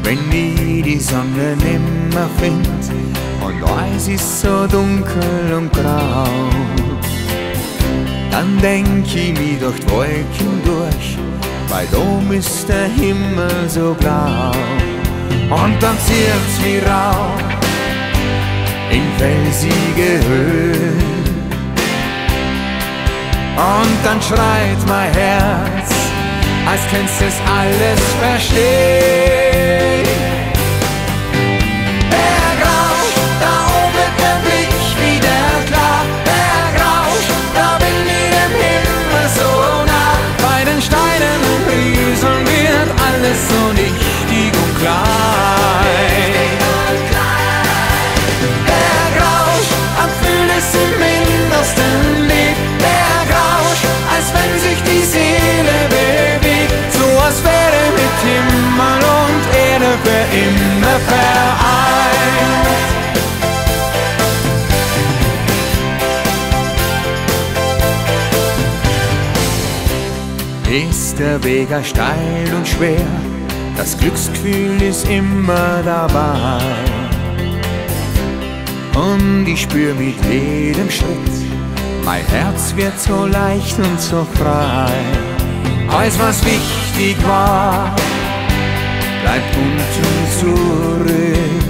wenn ich die Sonne nimmer find und alles ist so dunkel und grau, dann denk ich mich durch die Wolken durch, weil oben ist der Himmel so blau. Und dann zieht's mich rauf in felsige Höhen und dann schreit mein Herz, als könnt's es alles verstehen. Bergauf, da oben wird der Blick wieder klar. Bergauf, da bin ich dem Himmel so nah. Bei den Steinen und Rieseln wird alles so nichtig und klein. Bergauf, am Fühl es im Innersten liegt. Bergauf, als wenn sich die Seele bewegt, so als wäre mit Himmel und Erde für immer vereint. Ist der Weg steil und schwer, das Glücksgefühl ist immer dabei. Und ich spür mit jedem Schritt, mein Herz wird so leicht und so frei. Alles was wichtig war, bleibt unten zurück.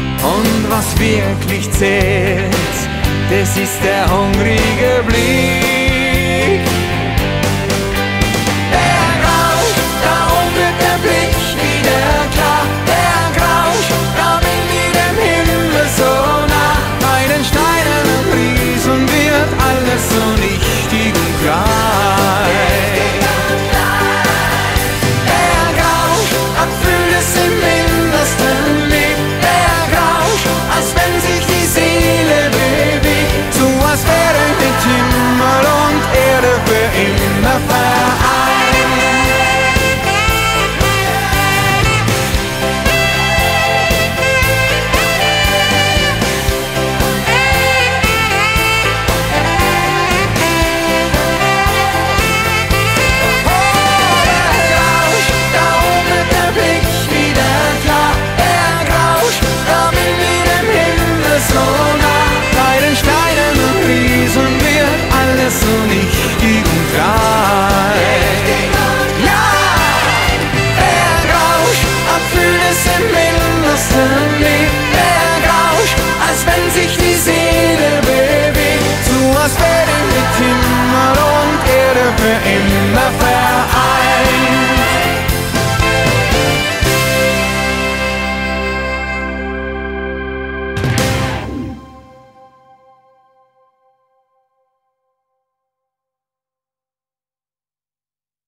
Und was wirklich zählt, das ist der hungrige Blick.